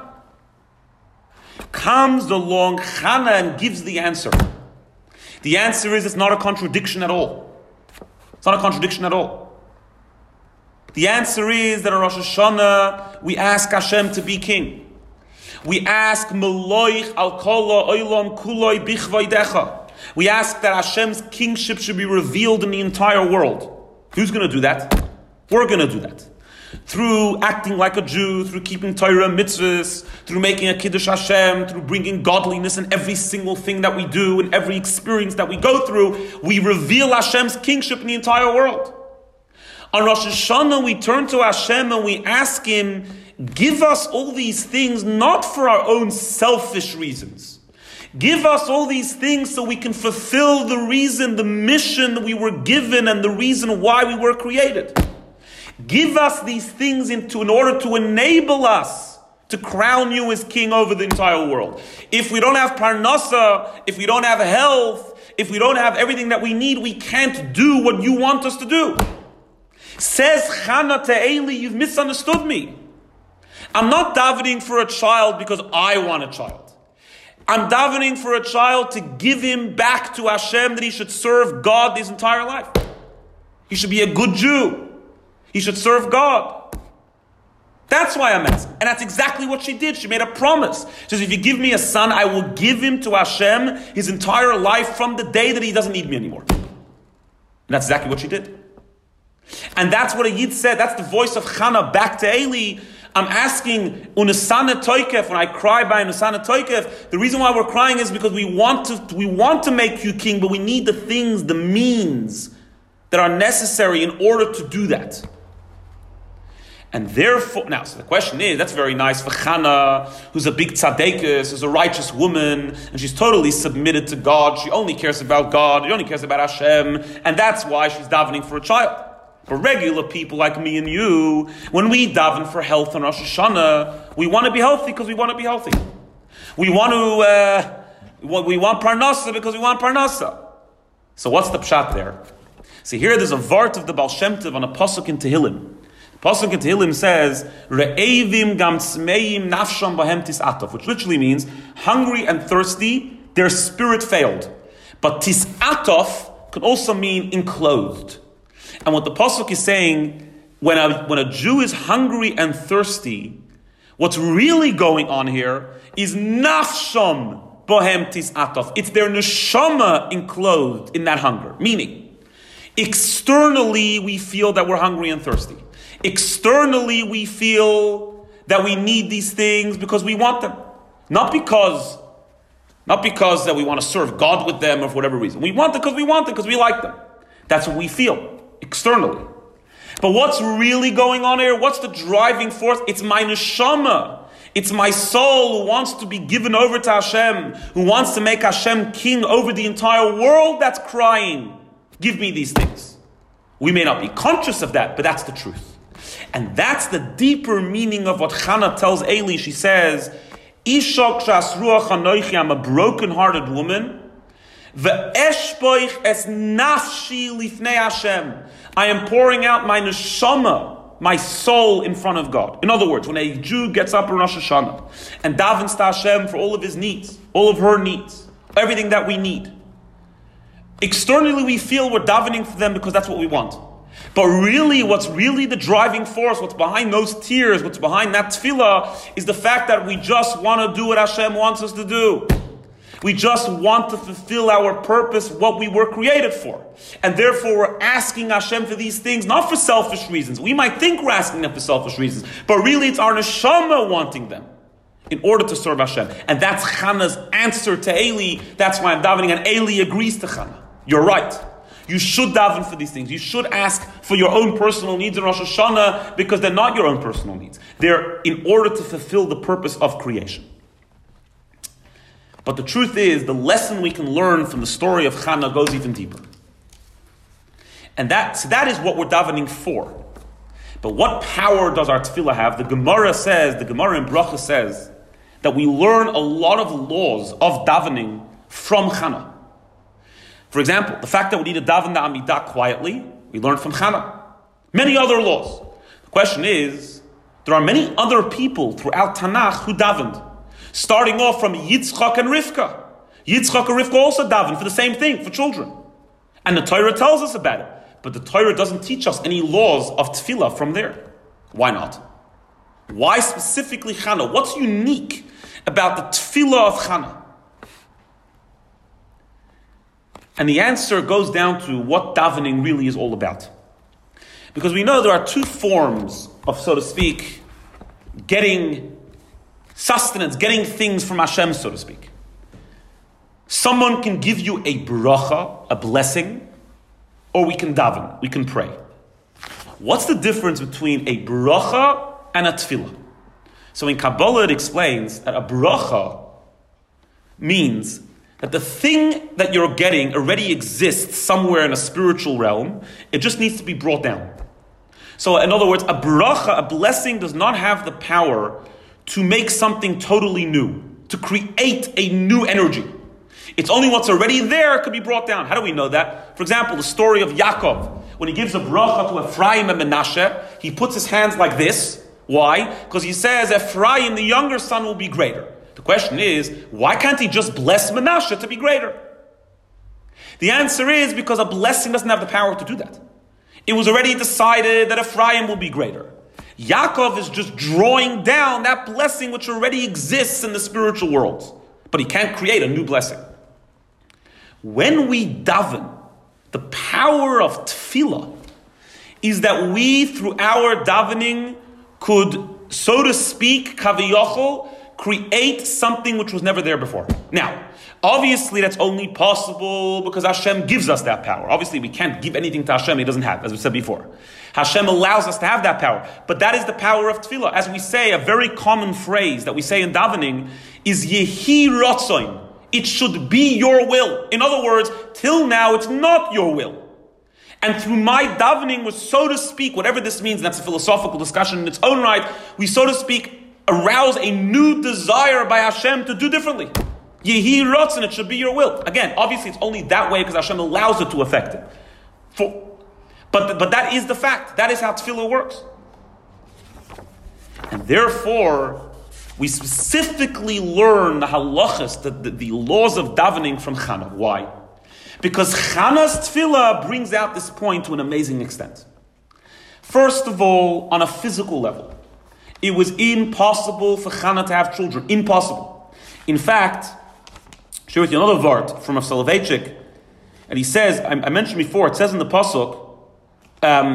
Comes along Chana and gives the answer. The answer is, it's not a contradiction at all. It's not a contradiction at all. The answer is that on Rosh Hashanah, we ask Hashem to be king. We ask Meloich al kol ha'olam kuloi bichvaydecha. We ask that Hashem's kingship should be revealed in the entire world. Who's going to do that? We're going to do that. through acting like a Jew, through keeping Torah mitzvahs, through making a Kiddush Hashem, through bringing godliness in every single thing that we do, in every experience that we go through, we reveal Hashem's kingship in the entire world. On Rosh Hashanah, we turn to Hashem and we ask Him, give us all these things not for our own selfish reasons. Give us all these things so we can fulfill the reason, the mission that we were given and the reason why we were created. Give us these things into, in order to enable us to crown you as king over the entire world. If we don't have parnasa, if we don't have health, if we don't have everything that we need, we can't do what you want us to do. Says Chana to Eli, you've misunderstood me. I'm not davening for a child because I want a child. I'm davening for a child to give him back to Hashem, that he should serve God his entire life. He should be a good Jew. He should serve God. That's why I'm asking. And that's exactly what she did. She made a promise. She says, if you give me a son, I will give him to Hashem his entire life from the day that he doesn't need me anymore. And that's exactly what she did. And that's what a Yid said. That's the voice of Chana back to Eli. I'm asking, Unasana Toikef, when I cry by Unasana Toikef, the reason why we're crying is because we want to we want to make you king, but we need the things, the means that are necessary in order to do that. And therefore, now, so the question is, that's very nice for Chana, who's a big tzaddikus, who's a righteous woman, and she's totally submitted to God. She only cares about God, she only cares about Hashem, and that's why she's davening for a child. For regular people like me and you, when we daven for health on Rosh Hashanah, we want to be healthy because we want to be healthy. We want to, uh, we want parnasa because we want parnasa. So what's the pshat there? See, here there's a vart of the Baal Shem Tov on a pasuk in Tehillim. The pasuk in Tehillim says, Re'evim gam tzmeim nafsham bahem tis'atov, which literally means, hungry and thirsty, their spirit failed. But tis'atov can also mean enclosed. And what the pasuk is saying, when a, when a Jew is hungry and thirsty, what's really going on here is nafsham bohem tis'atov. It's their neshama enclosed in that hunger. Meaning, externally we feel that we're hungry and thirsty. Externally we feel that we need these things because we want them. Not because, not because that we want to serve God with them or for whatever reason. We want them because we want them, because we like them. That's what we feel. Externally. But what's really going on here? What's the driving force? It's my neshama. It's my soul who wants to be given over to Hashem, who wants to make Hashem king over the entire world that's crying, give me these things. We may not be conscious of that, but that's the truth. And that's the deeper meaning of what Chana tells Eli. She says, Ishak shas ruach hanoichi, I'm a broken-hearted woman. Ve'eshboich es nafshi lifnei Hashem. I am pouring out my neshama, my soul, in front of God. In other words, when a Jew gets up on Rosh Hashanah and davens to Hashem for all of his needs, all of her needs, everything that we need, externally we feel we're davening for them because that's what we want. But really, what's really the driving force, what's behind those tears, what's behind that tefillah, is the fact that we just want to do what Hashem wants us to do. We just want to fulfill our purpose, what we were created for. And therefore we're asking Hashem for these things, not for selfish reasons. We might think we're asking them for selfish reasons, but really it's our neshama wanting them in order to serve Hashem. And that's Chana's answer to Eli. That's why I'm davening, and Eli agrees to Chana. You're right. You should daven for these things. You should ask for your own personal needs in Rosh Hashanah, because they're not your own personal needs. They're in order to fulfill the purpose of creation. But the truth is, the lesson we can learn from the story of Chana goes even deeper. And that, so that is what we're davening for. But what power does our tefillah have? The Gemara says, the Gemara in Bracha says, that we learn a lot of laws of davening from Chana. For example, the fact that we need to daven the Amidah quietly, we learn from Chana. Many other laws. The question is, there are many other people throughout Tanakh who davened. Starting off from Yitzchak and Rivka. Yitzchak and Rivka also daven for the same thing, for children. And the Torah tells us about it. But the Torah doesn't teach us any laws of tefillah from there. Why not? Why specifically Chana? What's unique about the tefillah of Chana? And the answer goes down to what davening really is all about. Because we know there are two forms of, so to speak, getting sustenance, getting things from Hashem, so to speak. Someone can give you a bracha, a blessing, or we can daven, we can pray. What's the difference between a bracha and a tefillah? So in Kabbalah it explains that a bracha means that the thing that you're getting already exists somewhere in a spiritual realm. It just needs to be brought down. So in other words, a bracha, a blessing, does not have the power to make something totally new, to create a new energy. It's only what's already there could be brought down. How do we know that? For example, the story of Yaakov. When he gives a bracha to Ephraim and Menashe, he puts his hands like this. Why? Because he says Ephraim, the younger son, will be greater. The question is, why can't he just bless Menashe to be greater? The answer is because a blessing doesn't have the power to do that. It was already decided that Ephraim will be greater. Yaakov is just drawing down that blessing which already exists in the spiritual world. But he can't create a new blessing. When we daven, the power of tefillah is that we, through our davening, could, so to speak, kaviyachol, create something which was never there before. Now, obviously that's only possible because Hashem gives us that power. Obviously we can't give anything to Hashem He doesn't have, as we said before. Hashem allows us to have that power. But that is the power of tefillah. As we say, a very common phrase that we say in davening is Yehi Ratzoin. It should be your will. In other words, till now it's not your will. And through my davening was, so to speak, whatever this means, and that's a philosophical discussion in its own right, we, so to speak, arouse a new desire by Hashem to do differently. Yehi Ratzon, it should be your will. Again, obviously it's only that way because Hashem allows it to affect it. For, but, but that is the fact. That is how tefillah works. And therefore, we specifically learn the halachas, the, the, the laws of davening from Chana. Why? Because Chana's tefillah brings out this point to an amazing extent. First of all, on a physical level, it was impossible for Chana to have children. Impossible. In fact, I'll share with you another vart from Rav Soloveitchik, and he says, I, I mentioned before, it says in the pasuk, um,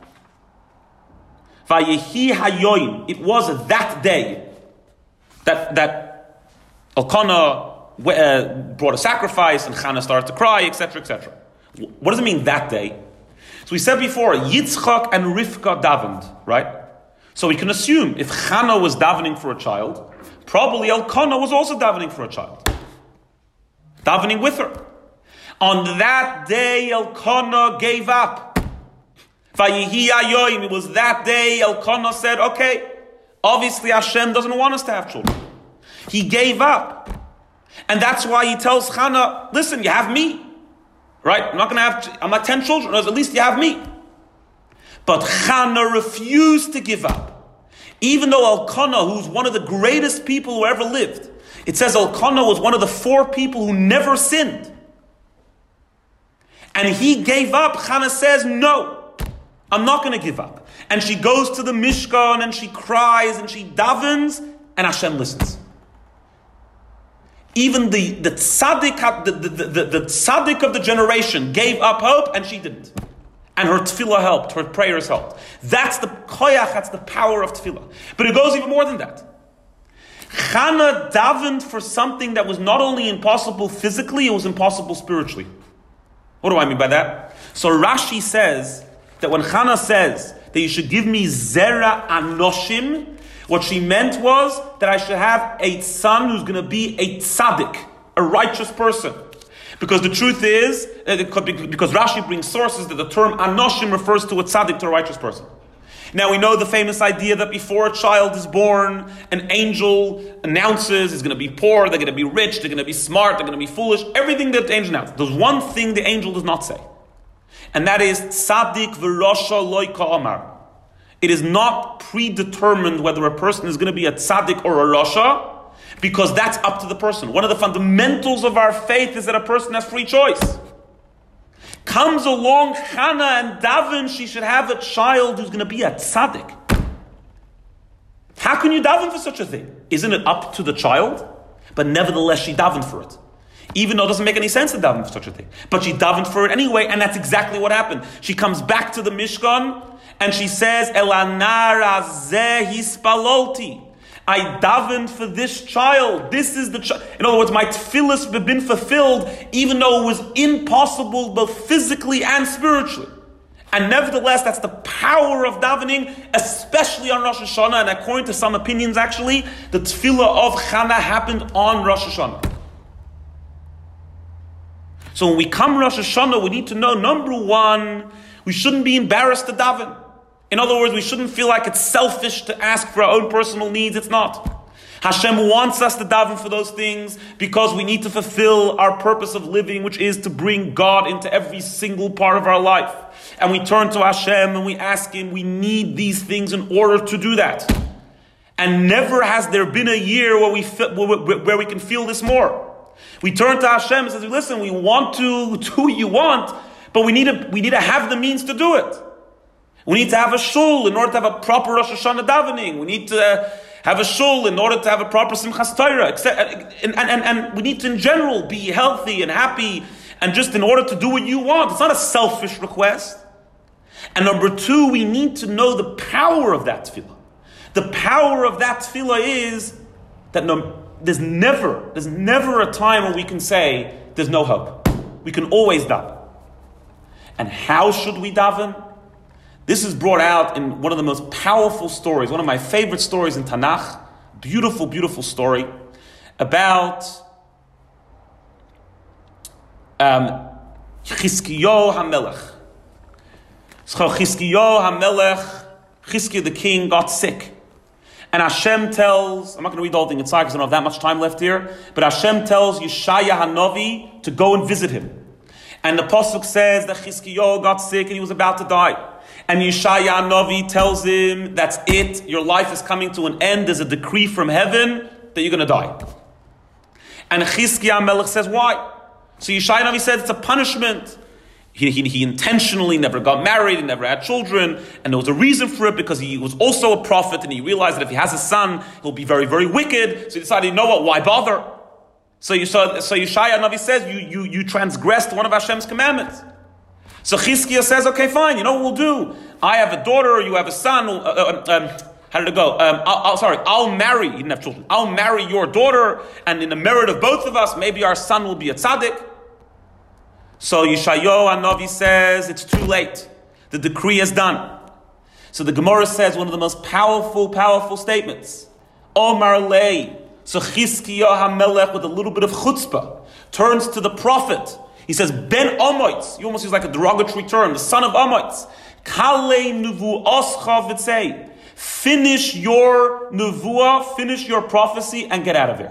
Vayehi hayoyim, it was that day that that Elkanah uh, brought a sacrifice and Chana started to cry, et cetera, et cetera. What does it mean that day? So we said before, Yitzchak and Rivka davened, right? So we can assume if Chana was davening for a child, probably Elkanah was also davening for a child. Davening with her. On that day, Elkanah gave up. Vayihi ayoyim, it was that day Elkanah said, okay, obviously Hashem doesn't want us to have children. He gave up. And that's why he tells Chana, listen, you have me. Right? I'm not going to have, I'm not ten children, at least you have me. But Chana refused to give up. Even though Elkanah, who's one of the greatest people who ever lived, it says Elkanah was one of the four people who never sinned. And he gave up. Chana says, no, I'm not going to give up. And she goes to the Mishkan and she cries and she davens and Hashem listens. Even the, the tzaddik, the, the, the, the tzaddik of the generation gave up hope and she didn't. And her tefillah helped, her prayers helped. That's the koyach, that's the power of tefillah. But it goes even more than that. Chana davened for something that was not only impossible physically, it was impossible spiritually. What do I mean by that? So Rashi says that when Chana says that you should give me zera anoshim, what she meant was that I should have a son who's going to be a tzaddik, a righteous person. Because the truth is, because Rashi brings sources that the term anoshim refers to a tzaddik, to a righteous person. Now we know the famous idea that before a child is born, an angel announces he's going to be poor, they're going to be rich, they're going to be smart, they're going to be foolish, everything that the angel announces. There's one thing the angel does not say. And that is, tzaddik v'rasha loy ka'amar. It is not predetermined whether a person is going to be a tzaddik or a rasha, because that's up to the person. One of the fundamentals of our faith is that a person has free choice. Comes along Chana and daven, she should have a child who's going to be a tzaddik. How can you daven for such a thing? Isn't it up to the child? But nevertheless, she davened for it. even though it doesn't make any sense to daven for such a thing. But she davened for it anyway, and that's exactly what happened. She comes back to the Mishkan, and she says, Elanar azeh hispalolti. I davened for this child. This is the child. In other words, my tefillas have been fulfilled, even though it was impossible both physically and spiritually. And nevertheless, that's the power of davening, especially on Rosh Hashanah. And according to some opinions, actually, the tefillah of Chana happened on Rosh Hashanah. So when we come Rosh Hashanah, we need to know, number one, we shouldn't be embarrassed to daven. In other words, we shouldn't feel like it's selfish to ask for our own personal needs. It's not. Hashem wants us to daven for those things because we need to fulfill our purpose of living, which is to bring God into every single part of our life. And we turn to Hashem and we ask Him, we need these things in order to do that. And never has there been a year where we feel, where we can feel this more. We turn to Hashem and say, listen, we want to do what you want, but we need to, we need to have the means to do it. We need to have a shul in order to have a proper Rosh Hashanah davening. We need to have a shul in order to have a proper Simchas Torah. And, and, and, and we need to, in general, be healthy and happy, and just in order to do what you want. It's not a selfish request. And number two, we need to know the power of that tefillah. The power of that tefillah is that no, there's never, there's never a time where we can say, there's no hope. We can always daven. And how should we daven? This is brought out in one of the most powerful stories, one of my favorite stories in Tanakh. Beautiful, beautiful story about um, Chizkiyahu HaMelech. So Chizkiyahu HaMelech, Chizkiah the king, got sick. And Hashem tells, I'm not going to read the whole thing inside because I don't have that much time left here, but Hashem tells Yeshaya HaNavi to go and visit him. And the Pasuk says that Chizkiyahu got sick and he was about to die. And Yeshaya HaNavi tells him, that's it, your life is coming to an end, there's a decree from heaven that you're going to die. And Chizkiah HaMelech says, why? So Yeshaya HaNavi says it's a punishment. He, he, he intentionally never got married, he never had children, and there was a reason for it because he was also a prophet, and he realized that if he has a son, he'll be very, very wicked. So he decided, you know what, why bother? So, you, so, so Yeshaya HaNavi says, you, you, you transgressed one of Hashem's commandments. So Chizkiah says, okay, fine, you know what we'll do? I have a daughter, you have a son. Uh, uh, um, how did it go? Um, I'll, I'll, sorry, I'll marry, he didn't have children. I'll marry your daughter, and in the merit of both of us, maybe our son will be a tzaddik. So Yeshayahu HaNavi says, it's too late. The decree is done. So the Gemara says one of the most powerful, powerful statements. Omar lei. So Chizkiyahu HaMelech, with a little bit of chutzpah, turns to the prophet. He says, Ben Omoitz. You almost use like a derogatory term, the son of Omoitz. Kalei nuvu'oscha v'tzei. Finish your nuvu'ah, finish your prophecy, and get out of here.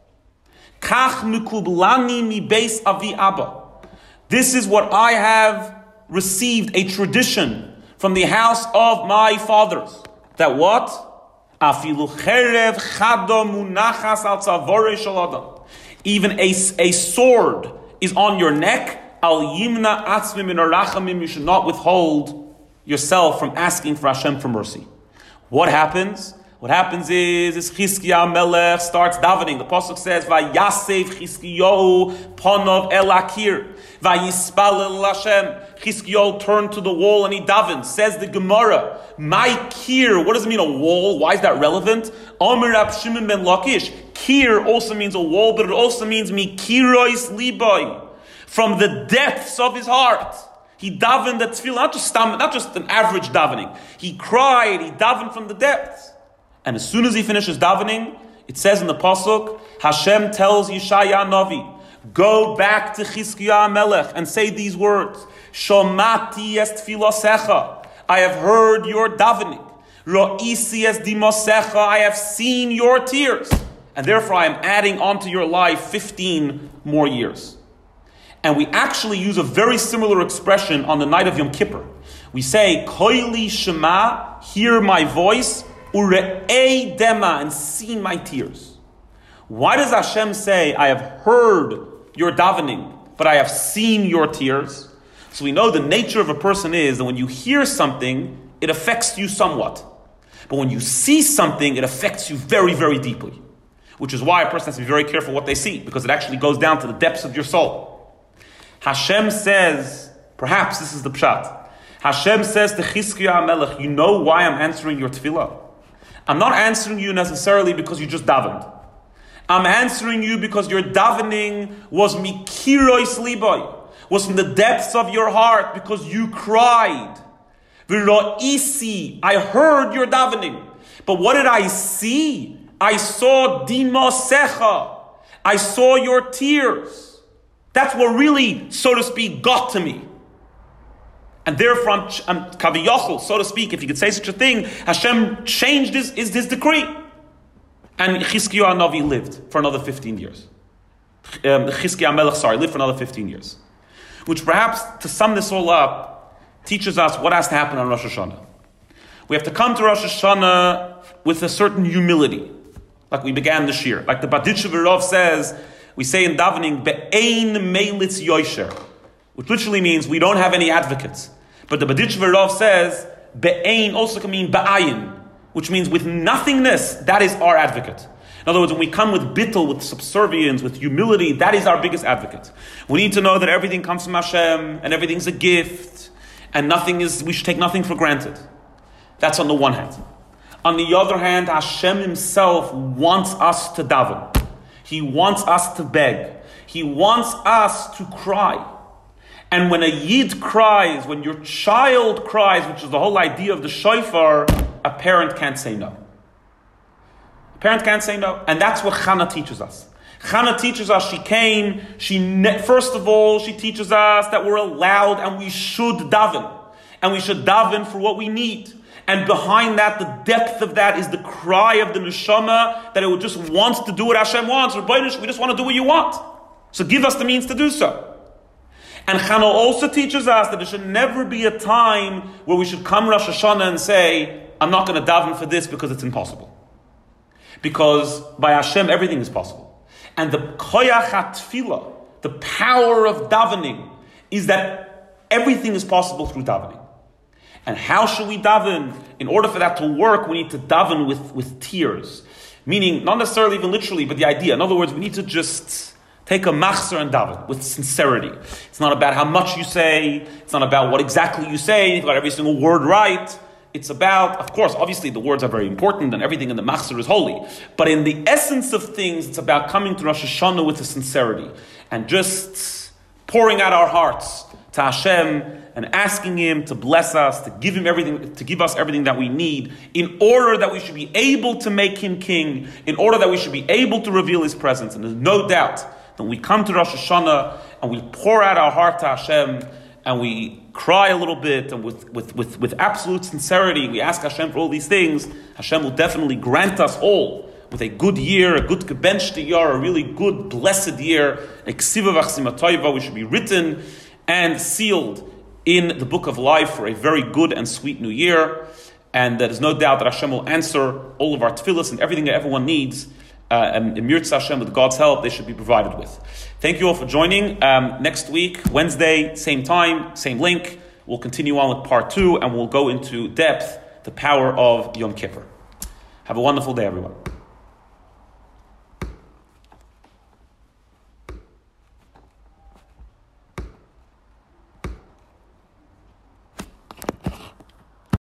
Kach mikublani mi beis avi abba. This is what I have received, a tradition from the house of my fathers. That what? Afilu cherev chado munachas al tzavore shel adam. Even a, a sword is on your neck. Al yimna atzmi min arachamim. You should not withhold yourself from asking for Hashem for mercy. What happens? What happens is, is Chizkiyahu HaMelech starts davening. The Pasuk says, Vayasev Chizkiyahu ponov el akir. Vayispalel Hashem. Chizkiyahu turned to the wall and he davened. Says the Gemara, my kir. What does it mean, a wall? Why is that relevant? Omer Rab Shimon ben Lakish. Kir also means a wall, but it also means mikirois liboy. From the depths of his heart. He davened the tefillah, not just, not just an average davening. He cried, he davened from the depths. And as soon as he finishes davening, it says in the Pasuk, Hashem tells Yeshaya HaNavi, go back to Chizkiyahu HaMelech and say these words, Shomati es tfilosecha, I have heard your davening. Ro'isi es dimosecha, I have seen your tears. And therefore I am adding onto your life fifteen more years. And we actually use a very similar expression on the night of Yom Kippur. We say, Koili Shema, hear my voice, Ure'ei dema, and see my tears. Why does Hashem say, I have heard your davening, but I have seen your tears? So we know the nature of a person is that when you hear something, it affects you somewhat. But when you see something, it affects you very, very deeply. which is why a person has to be very careful what they see, because it actually goes down to the depths of your soul. Hashem says, perhaps this is the pshat, Hashem says to Chizkiah HaMelech, you know why I'm answering your tefillah? I'm not answering you necessarily because you just davened. I'm answering you because your davening was mikirois liboy, was from the depths of your heart, because you cried. V'ro'isi, I heard your davening. But what did I see? I saw dimosecha. I saw your tears. That's what really, so to speak, got to me. And therefore, I'm, I'm kaviyachol, so to speak, if you could say such a thing, Hashem changed his, his, his decree. And Chizkiah HaNavi lived for another fifteen years. Um, Chizkiah HaMelech, sorry, lived for another fifteen years. Which perhaps, to sum this all up, teaches us what has to happen on Rosh Hashanah. We have to come to Rosh Hashanah with a certain humility, like we began this year. Like the Baditcher Virov says, we say in davening, Be'ein meilitz yosher, which literally means we don't have any advocates. But the Baditcher Virov says, Be'ein also can mean Ba'ayin, which means with nothingness, that is our advocate. In other words, when we come with bittul, with subservience, with humility, that is our biggest advocate. We need to know that everything comes from Hashem, and everything's a gift, and nothing is, we should take nothing for granted. That's on the one hand. On the other hand, Hashem himself wants us to daven. He wants us to beg. He wants us to cry. And when a yid cries, when your child cries, which is the whole idea of the shofar, a parent can't say no. A parent can't say no. And that's what Chana teaches us. Chana teaches us, she came, she ne- first of all, she teaches us that we're allowed and we should daven. And we should daven for what we need. And behind that, the depth of that is the cry of the neshama that it just wants to do what Hashem wants. We just want to do what you want. So give us the means to do so. And Chana also teaches us that there should never be a time where we should come Rosh Hashanah and say, I'm not going to daven for this because it's impossible. Because by Hashem, everything is possible. And the koyach hatfilah, the power of davening, is that everything is possible through davening. And how should we daven? In order for that to work, we need to daven with, with tears. Meaning, not necessarily even literally, but the idea. In other words, we need to just take a machzor and daven with sincerity. It's not about how much you say. It's not about what exactly you say. You've got every single word right. It's about, of course, obviously the words are very important and everything in the machzor is holy. But in the essence of things, it's about coming to Rosh Hashanah with a sincerity. And just pouring out our hearts to Hashem and asking Him to bless us, to give Him everything, to give us everything that we need, in order that we should be able to make Him king, in order that we should be able to reveal His presence. And there's no doubt that when we come to Rosh Hashanah and we pour out our heart to Hashem and we cry a little bit and with, with, with, with absolute sincerity, we ask Hashem for all these things, Hashem will definitely grant us all with a good year, a good gebenchte year, a really good, blessed year, a ksiva v'chsima toiva, which should be written and sealed in the book of life for a very good and sweet new year. And there is no doubt that Hashem will answer all of our tefillahs and everything that everyone needs. Uh, and in Mirza Hashem, with God's help, they should be provided with. Thank you all for joining. Um, next week, Wednesday, same time, same link. We'll continue on with part two, and we'll go into depth the power of Yom Kippur. Have a wonderful day, everyone.